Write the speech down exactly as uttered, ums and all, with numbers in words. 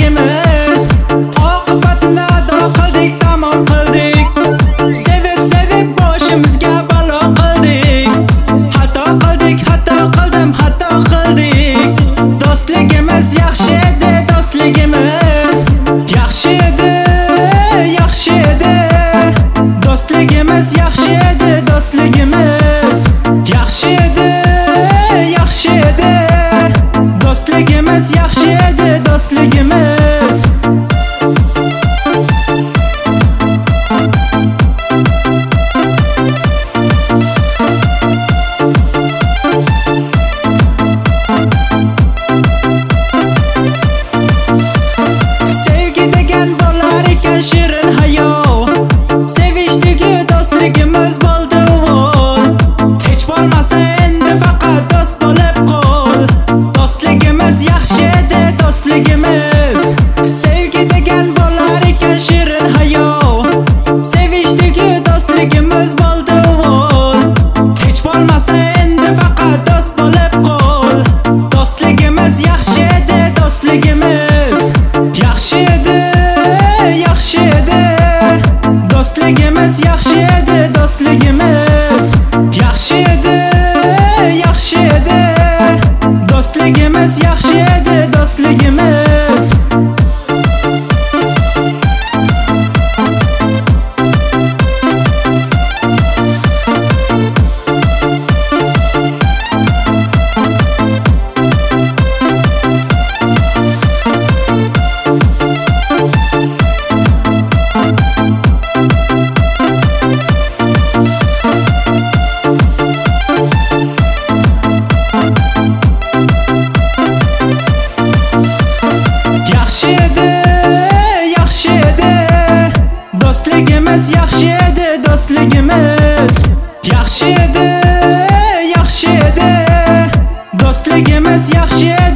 do'stligimiz. Oqibatini ado qildik, tamom qildik. Sevib sevib boshimizga balo qildik. Xato qildik, xato qildim, xato qildik. Do'stligimiz yaxshi edi, do'stligimiz yaxshi edi, yaxshi edi. Do'stligimiz yaxshi edi, do'stligimiz yaxshi edi, yaxshi edi. Do'stligimiz yaxshi edi, do'stligimiz. Sevgi degan bo'lar ekan shirin hayo. Sevishdigi do'stligimiz bo'ldi uvol. Hech bo'lmasa endi faqat do'st bo'lib qol. Do'stligimiz yaxshi edi, do'stligimiz. Sevgi degan bo'lar ekan shirin hayo. Sevishdigi do'stligimiz bo'ldi uvol. Hech bo'lmasa endi faqat do'st bo'lib qol. Do'stligimiz yaxshi edi, do'stligimiz yaxshi edi, yaxshi edi. Do'stligimiz yaxshi edi, do'stligimiz yaxshi edi, yaxshi edi. Do'stligimiz yaxshi edi, do'stligimiz. Yaxshi edi, yaxshi edi. Do'stligimiz yaxshi edi, do'stligimiz yaxshi edi, yaxshi edi. Do'stligimiz yaxshi edi.